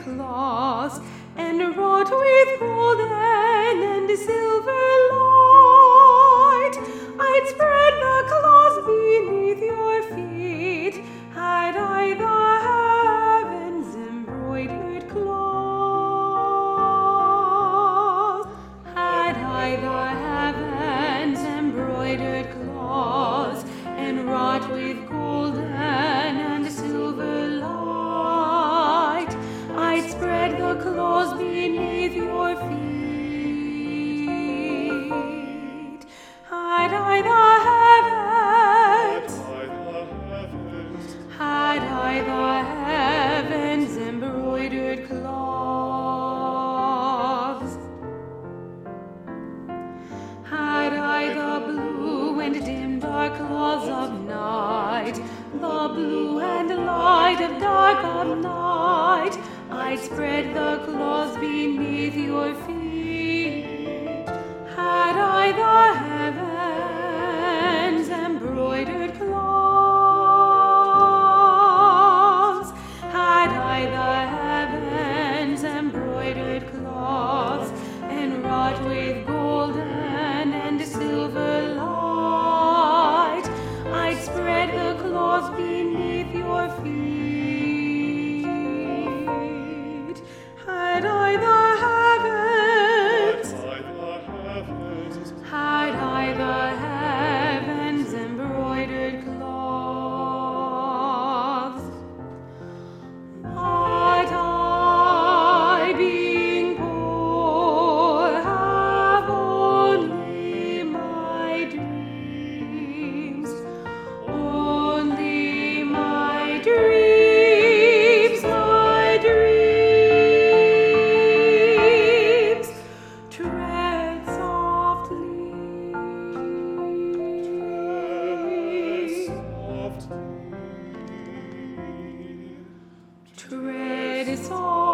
cloths, and wrought with golden and silver light. I'd spread the cloths beneath your feet, had I the heavens embroidered cloths. Had I the heavens embroidered cloths, and wrought with golden and silver light, I'd spread the cloths beneath your feet. Had I the heavens, had I the heavens embroidered cloths. Had I the blue and dim dark cloths of night, the blue and light of dark of night, I'd spread the cloths beneath your feet. Had I the heavens embroidered cloths, had I the heavens embroidered cloths, and wrought with golden and silver light, I'd spread the cloths beneath your feet. Had I the heavens, had I the heavens embroidered cloths. But I, being poor, have only my dreams, only my dreams, my dreams. Tread softly, tread softly.